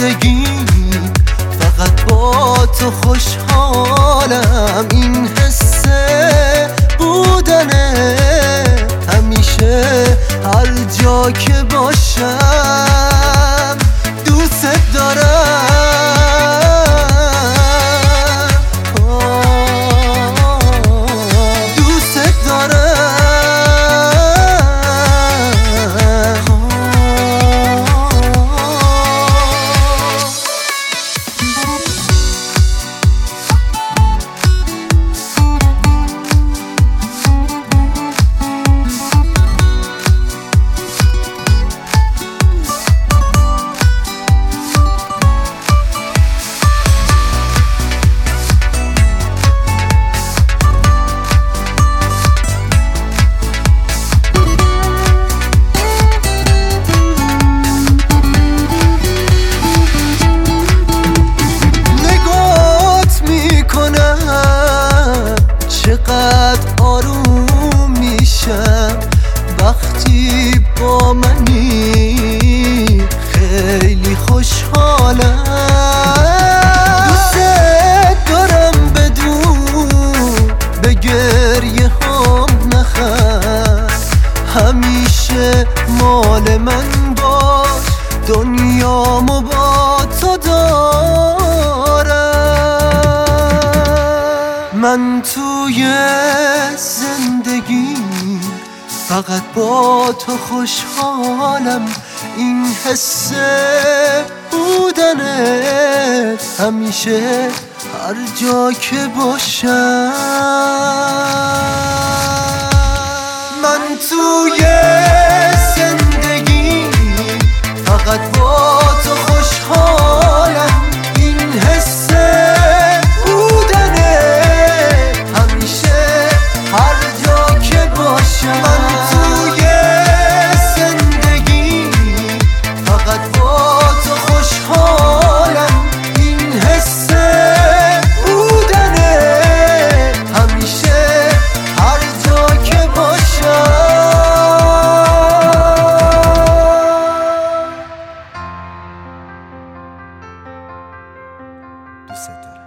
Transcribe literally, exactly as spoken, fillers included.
زندگی فقط با تو خوشحالم. این حس بودنه همیشه هر جا که باشم دوست دارم. چقدر آروم میشم وقتی با منی، خیلی خوشحالم. دوست دارم بدون به گریه هم نخند، همیشه مال من باش، دنیامو با تو دارم. من توی زندگی فقط با تو خوشحالم. این حس بودنت همیشه هر جا که باشم. من توی زندگی فقط با تو خوشحالم. این حس دوست دارم.